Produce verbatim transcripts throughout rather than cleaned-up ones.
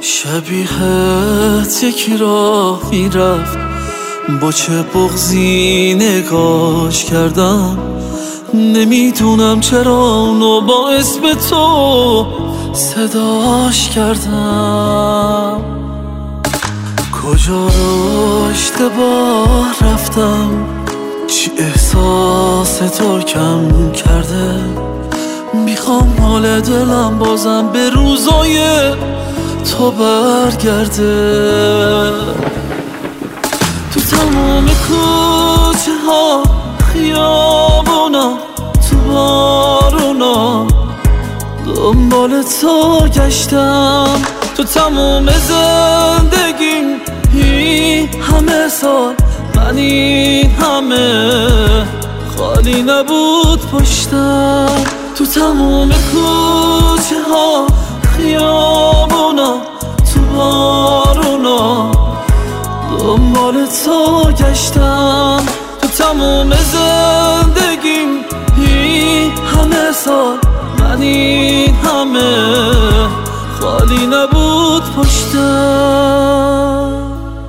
شبیهت یکی را میرفت، با چه بغضی نگاش کردم. نمیدونم چرا اونو با اسم تو صداش کردم. کجا رو اشتباه رفتم، چی احساس تو کم کرده. میخوام حال دلم بازم به روزای تو برگرده. تو تمام کوچه ها، خیابونا، تو بارونا دنبال تو گشتم. تو تمام زندگیم این همه سال، من این همه خالی نبود پشتم. تو تمام کوچه ها، خیابونا، تو بارونا دنبال تو گشتم. تو تمام زندگیم این همه سال، من این همه خالی نبود پشتم.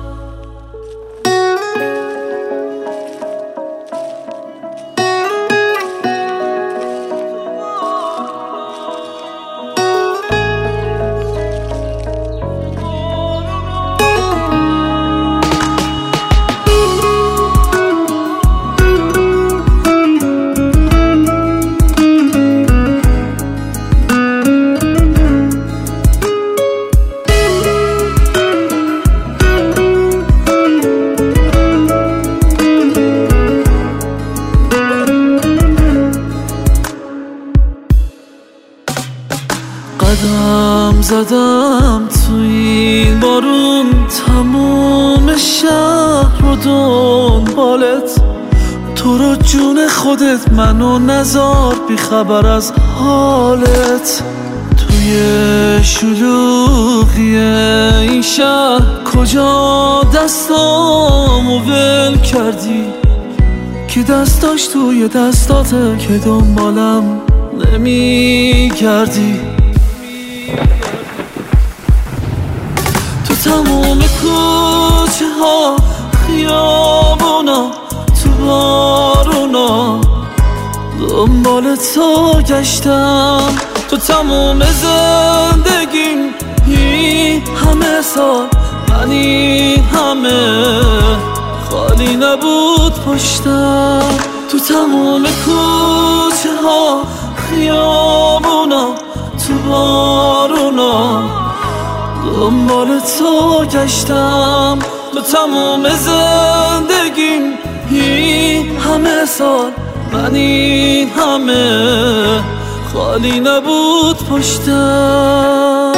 قدم زدم تو این بارون، تموم شهر رو دنبالت. تو رو جون خودت منو نزار بی خبر از حالت. توی شلوغی این شهر کجا دستامو ول کردی؟ کی دستاش توی دستاته که دنبالم نمی گردی؟ تو تمام کوچه ها، خیابونا، تو بارونا دنبال تو گشتم. تو تمام زندگیم این همه سال، من این همه خالی نبود پشتم. تو تمام کوچه ها، خیابونا، تو بارونا دنبال تو گشتم. تو تمام زندگیم این همه سال، من این همه خالی نبود پشتم.